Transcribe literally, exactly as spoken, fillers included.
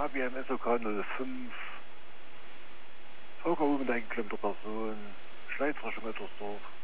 A B M S O K null fünf, V K U mit eingeklemmter Person, Schleiz Richtung Ettersdorf.